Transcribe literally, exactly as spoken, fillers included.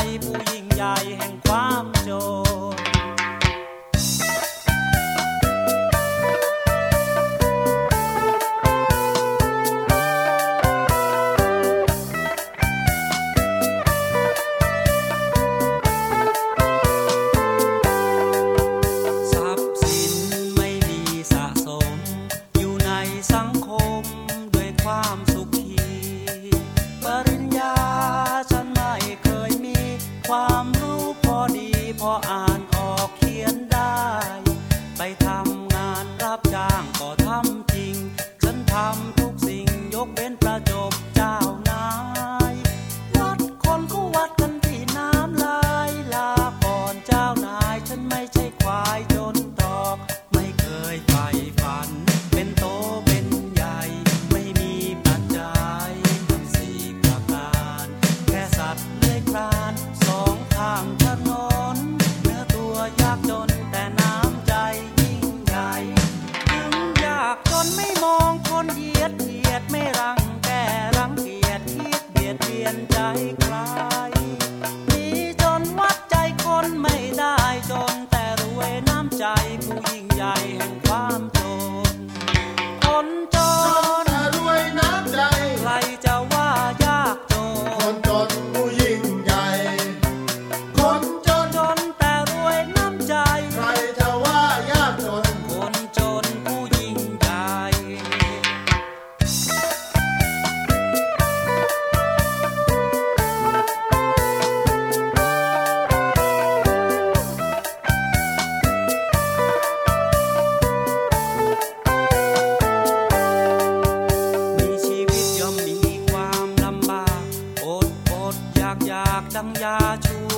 ผู้ยิ่งใหญ่แห่งความจนสังคมด้วยความสุขีปริญญาฉันไม่เคยมีความรู้พอดีพออ่านออกเขียนได้ไปทำงานรับจ้างก็ทำจริงฉันทำทุกสิ่งยกเว้นประจบเจ้านายวัดคนก็วัดกันที่น้ำลายลาก่อนเจ้านายฉันไม่ใช่ควายจนตรอกไม่เคยใฝ่ฝันเป็นโตไม่มีปัจจัยทั้งสี่ประการแค่สัตว์เลื้อยคลานสองข้างถนนเนื้อตัวยากจนแต่น้ำใจยิ่งใหญ่ถึงยากจนไม่มองคนเหยียดเหยียดไม่รังแกรังเกียจคิดเบียดเบียนใจใครมีจนวัดใจคนไม่ได้จนแต่รวยน้ำใจผู้ยิ่งใหญ่แห่งความจนคนจนใครจะว่ายากจนคนจนผู้ยิ่งใหญ่คนจนจนแต่รวยน้ำใจใครจะว่ายากจนคนจนผู้ยิ่งใหญ่อยากดังยาชู